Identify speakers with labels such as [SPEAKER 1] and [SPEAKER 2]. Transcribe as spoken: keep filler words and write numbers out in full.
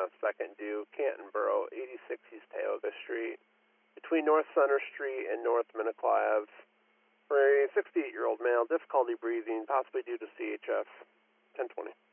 [SPEAKER 1] half second due, Canton Borough, eighty-six East Tioga Street, between North Center Street and North Minnequa Ave, for a sixty-eight-year-old male, difficulty breathing, possibly due to C H F. ten twenty.